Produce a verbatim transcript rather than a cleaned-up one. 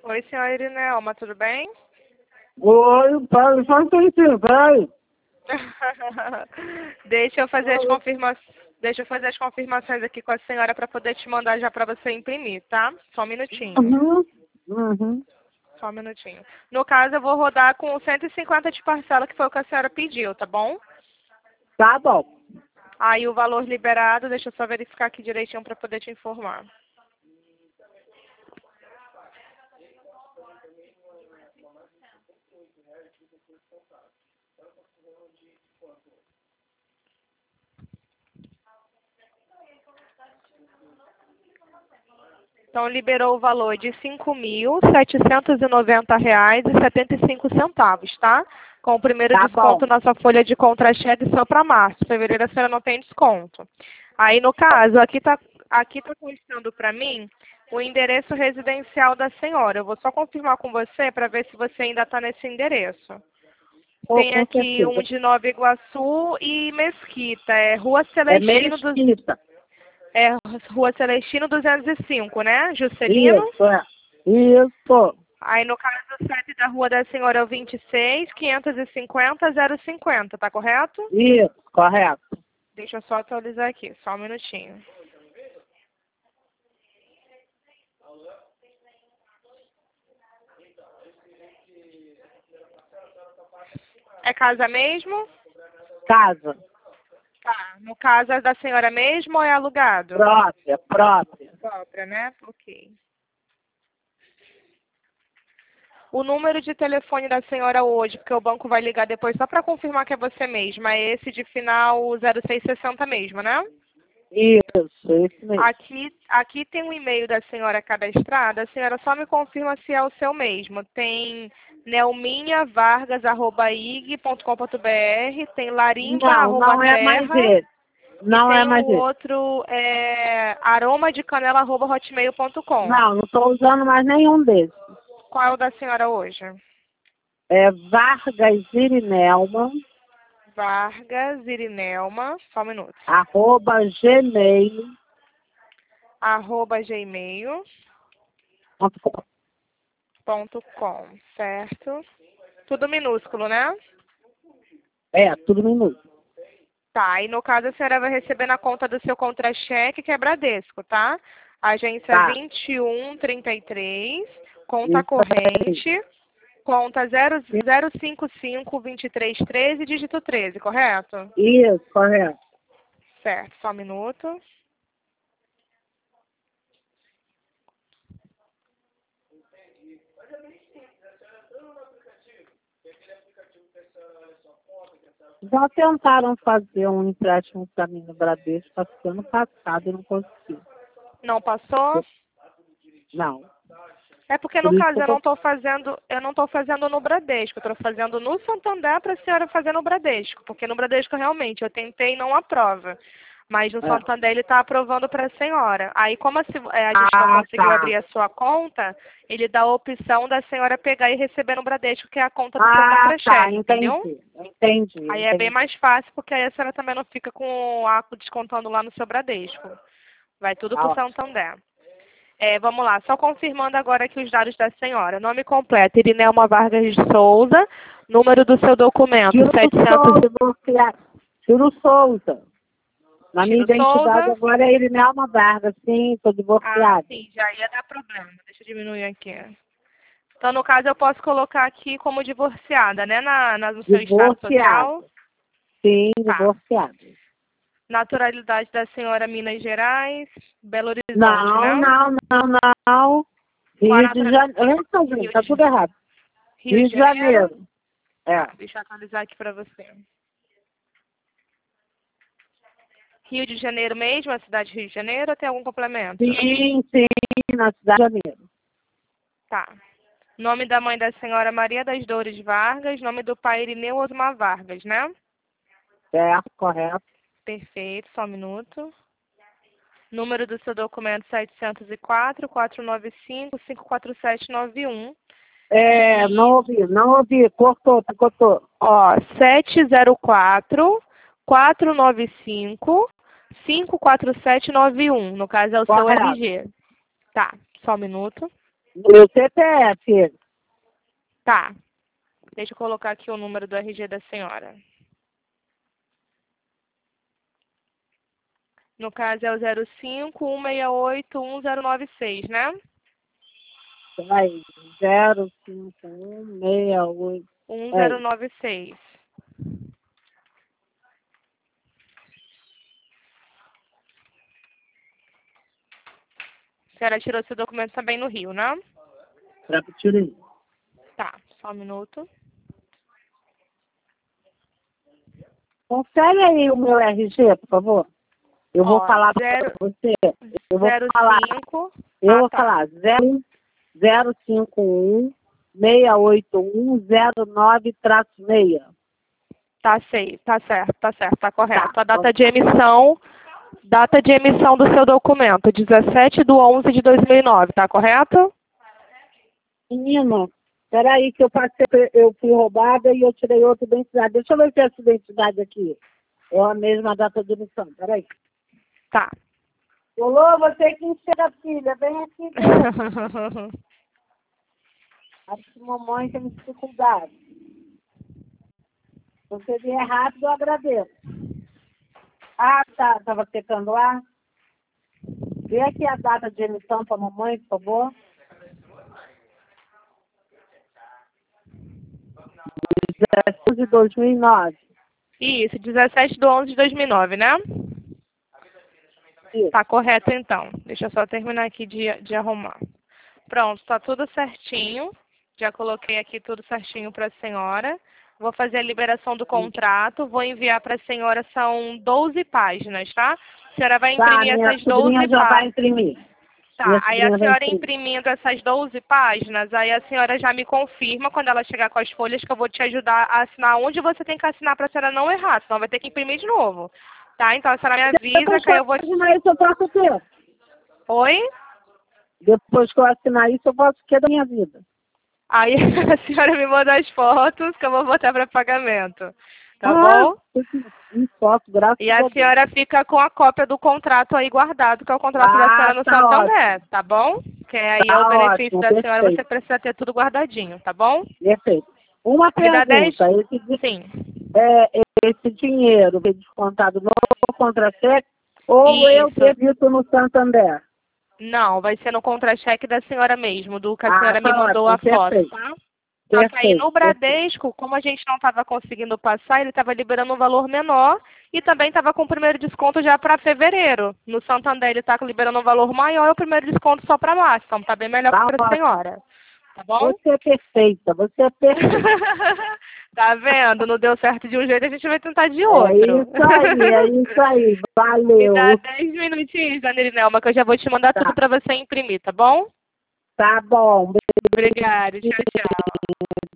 Oi, senhora Irinelma, tudo bem? Oi, pai, só um tempinho, peraí. Deixa eu fazer as confirmações. Deixa eu fazer as confirmações aqui com a senhora para poder te mandar já para você imprimir, tá? Só um minutinho. Uhum, uhum. Só um minutinho. No caso, eu vou rodar com cento e cinquenta de parcela, que foi o que a senhora pediu, tá bom? Tá bom. Aí o valor liberado, deixa eu só verificar aqui direitinho para poder te informar. Então, liberou o valor de cinco mil setecentos e noventa reais e setenta e cinco centavos, tá? Com o primeiro Tá desconto bom. na sua folha de contra-cheque só para março. Fevereiro a senhora não tem desconto. Aí, no caso, aqui está aqui tá constando para mim o endereço residencial da senhora. Eu vou só confirmar com você para ver se você ainda está nesse endereço. Pô, Tem com aqui um certeza. de Nova Iguaçu e Mesquita. É Rua É Celestino, do, mesquita. é Rua Celestino duzentos e cinco, né? Juscelino? Isso, é. Isso. Aí, no caso, o C E P da rua da senhora é o vinte e seis, quinhentos e cinquenta, zero cinquenta, tá correto? Isso, correto. Deixa eu só atualizar aqui, só um minutinho. É casa mesmo? Casa. Tá. No caso, é da senhora mesmo ou é alugado? Própria, própria. Própria, né? Ok. O número de telefone da senhora hoje, porque o banco vai ligar depois só para confirmar que é você mesma, é esse de final zero seis sessenta mesmo, né? Isso, isso mesmo. Aqui, aqui tem um e-mail da senhora cadastrada. A senhora só me confirma se é o seu mesmo. Tem nelminha vargas arroba i g ponto com ponto b r, tem larimba Não, arroba não é mais terra ele. e Não é tem o mais ele. outro é, aroma de canela arroba hotmail ponto com. Não, não estou usando mais nenhum desses. Qual é o da senhora hoje? É Vargas Irinelma, Vargas Irinelma, só um minuto. arroba gmail Arroba gmail ponto com. ponto com, certo? Tudo minúsculo, né? É, tudo minuto. Tá, e no caso a senhora vai receber na conta do seu contra-cheque, que é Bradesco, tá? Agência Tá. vinte e um trinta e três, conta Isso aí. corrente, conta zero zero cinco cinco vinte e três treze, dígito treze, correto? Isso, correto. Certo, só um minuto. Já tentaram fazer um empréstimo para mim no Bradesco, acho que ano passado e não consegui. Não passou? Não. É porque Por no isso caso que eu eu não tô... estou fazendo, eu não estou fazendo no Bradesco, eu estou fazendo no Santander para a senhora fazer no Bradesco, porque no Bradesco realmente eu tentei e não aprova. Mas no É. Santander ele está aprovando para a senhora. Aí como a, se- é, a gente não Ah, conseguiu tá. abrir a sua conta, ele dá a opção da senhora pegar e receber no Bradesco, que é a conta do seu Ah, tá. contra-cheque, entendeu? Entendi. Entendi, Aí é bem entendi. mais fácil, porque aí a senhora também não fica com o arco descontando lá no seu Bradesco. Vai tudo Tá para o ótimo. Santander. É, vamos lá, só confirmando agora aqui os dados da senhora. Nome completo, Irinelma Vargas de Souza. Número do seu documento, Tiro setecentos. Souza, você... Tiro Souza. Na minha Tiro identidade Souza. agora é Irinelma Vargas. Sim, estou Ah, divorciada. sim, já ia dar problema. Deixa eu diminuir aqui. Então, no caso, eu posso colocar aqui como divorciada, né, na, na- no seu estado Divorciada. social. Sim, Tá. divorciada. Naturalidade da senhora, Minas Gerais, Belo Horizonte, Não, né? não, não, não. Qual a Rio de naturalidade? Janeiro. Rio Tá de, tudo errado. Rio Rio de de Janeiro? Janeiro. É. Tá, deixa eu atualizar aqui para você. Rio de Janeiro mesmo, a cidade de Rio de Janeiro, ou tem algum complemento? Sim, sim, na cidade de Janeiro. Tá. Nome da mãe da senhora Maria das Dores Vargas, nome do pai Irineu Osmar Vargas, né? Certo, correto. Perfeito, só um minuto. Número do seu documento setecentos e quatro, quatrocentos e noventa e cinco, cinco quatro sete nove um. É, não ouvi, não ouvi, cortou, cortou. Ó, sete zero quatro, quatrocentos e noventa e cinco, cinco quatro sete nove um. No caso é o seu Correto. R G. Tá, só um minuto. No meu C P F. Tá. Deixa eu colocar aqui o número do R G da senhora. No caso é o zero cinco, um seis oito, um zero nove seis, né? Vai, zero cinco um seis oito. um É. zero nove seis. A senhora tirou seu documento também no Rio, né? Pra tirei. Tá, só um minuto. Confere aí o meu R G, por favor. Eu vou Ó, falar zero- para você. Eu vou zero falar. cinco. Eu Ah, vou tá. falar zero cinco um seis oito um zero nove seis. Tá, sei, tá certo, tá certo, tá correto. Tá. A data de emissão, data de emissão do seu documento, dezessete de onze de dois mil e nove, tá correto? Menino, peraí que eu passei, eu fui roubada e eu tirei outra identidade. Deixa eu ver se essa identidade aqui é a mesma data de emissão. Peraí. Tá. Olô, você que enxerga, filha, vem aqui ver. Acho que mamãe tem dificuldade. Se você vier rápido, eu agradeço. Ah, tá. Estava secando lá. Vê aqui a data de emissão para a mamãe, por favor. dezessete de dois mil e nove. Isso, dezessete de onze de dois mil e nove, né? Isso. Tá correto, então. Deixa eu só terminar aqui de, de arrumar. Pronto, tá tudo certinho. Já coloquei aqui tudo certinho para a senhora. Vou fazer a liberação do contrato. Vou enviar para a senhora, são doze páginas, tá? A senhora vai Tá, imprimir minha essas sobrinha doze já vai páginas. imprimir. Tá, Minha aí a sobrinha vai senhora imprimir. imprimindo essas doze páginas, aí a senhora já me confirma quando ela chegar com as folhas que eu vou te ajudar a assinar onde você tem que assinar para a senhora não errar, senão vai ter que imprimir de novo. Tá, então a senhora me avisa Depois que que aí eu eu vou... assinar isso, eu posso ter. Oi? Depois que eu assinar isso, eu posso ter da minha vida. Aí a senhora me manda as fotos que eu vou botar para pagamento. Tá Ah, bom? não posso, graças E a a Deus. senhora fica com a cópia do contrato aí guardado, que é o contrato da Ah, senhora no tá Santander, ótimo. tá bom? Que aí é o Tá benefício ótimo, da senhora, você perfeito. precisa ter tudo guardadinho, tá bom? Perfeito. Uma Me dá dez? pergunta, esse, di- Sim. é, esse dinheiro foi descontado no contra-cheque ou eu Isso. debito no Santander? Não, vai ser no contra-cheque da senhora mesmo, do que a Ah, senhora me tá mandou a ótimo, foto, perfeito. tá? Só que aí Perfeito, no perfeito. Bradesco, como a gente não estava conseguindo passar, ele estava liberando um valor menor e também estava com o primeiro desconto já para fevereiro. No Santander ele está liberando um valor maior e o primeiro desconto só para março. Então tá bem melhor Tá para a ótimo. senhora. Tá bom? Você é perfeita, você é perfeita. Tá vendo? Não deu certo de um jeito, a gente vai tentar de É outro. isso aí, é isso aí. Me dá Valeu. dez minutinhos, Dona Irinelma, que eu já vou te mandar tudo Tá, para você imprimir, tá bom? tá bom. Obrigada. Tchau, tchau.